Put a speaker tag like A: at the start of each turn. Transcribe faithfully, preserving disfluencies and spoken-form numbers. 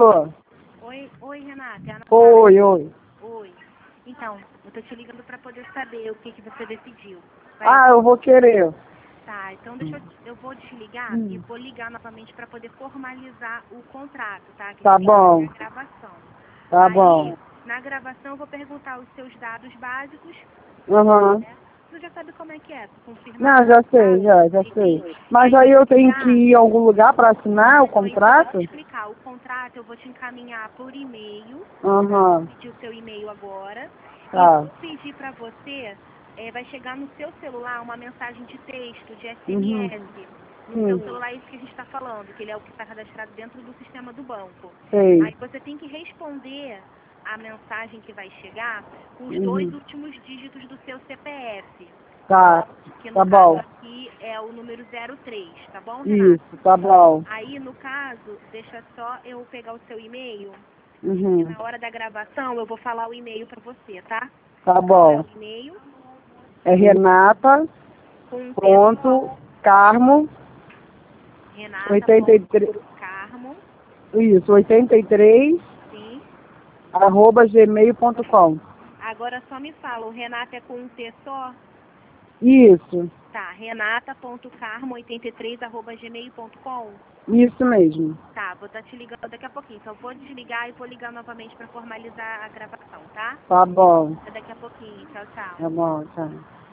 A: Alô?
B: Oi, oi, Renata. É a Ana
A: Oi, oi.
B: Oi. Então, eu tô te ligando para poder saber o que, que você decidiu. Vai-
A: Ah, eu vou querer.
B: Tá, então deixa eu, eu vou desligar
A: Hum.
B: e vou ligar novamente para poder formalizar o contrato, tá? Que
A: Tá
B: a gente vai
A: bom.
B: fazer a gravação.
A: Tá
B: Aí,
A: bom.
B: na gravação eu vou perguntar os seus dados básicos,
A: Aham.
B: né? Tu já sabe como é que é, tu confirmar.
A: Não, já sei, já, já sei. Mas aí eu tenho que ir em algum lugar para assinar o
B: Então, eu
A: contrato?
B: vou te explicar. O contrato eu vou te encaminhar por e-mail.
A: Aham.
B: Vou pedir o seu e-mail agora.
A: Tá.
B: E vou pedir para você, eh, vai chegar no seu celular uma mensagem de texto, de S
A: Uhum.
B: M S. No
A: Sim.
B: seu celular é isso que a gente está falando, que ele é o que está cadastrado dentro do sistema do banco.
A: Sei.
B: Aí você tem que responder a mensagem que vai chegar com os
A: Uhum.
B: dois últimos dígitos do seu C P F.
A: Tá.
B: Que no
A: Tá
B: caso
A: bom.
B: aqui é o número zero três, tá bom, Renata?
A: Isso, tá bom.
B: Aí, no caso, deixa só eu pegar o seu e-mail.
A: Uhum.
B: Na hora da gravação, eu vou falar o e-mail pra você, tá?
A: Tá
B: Qual é
A: bom.
B: o e-mail?
A: É Renata,
B: Com um T
A: ponto, Carmo, oitenta e três,
B: Renata.carmo,
A: isso, oitenta e três,
B: sim.
A: arroba gmail ponto com.
B: Agora só me fala, o Renata é com um T só?
A: Isso,
B: Tá, renata.carmo oitenta e três arroba gmail ponto com.
A: isso mesmo.
B: Tá, vou estar te ligando daqui a pouquinho. Então, vou desligar e vou ligar novamente pra formalizar a gravação, tá?
A: Tá bom,
B: Até daqui a pouquinho. Tchau, tchau.
A: tá bom, tá.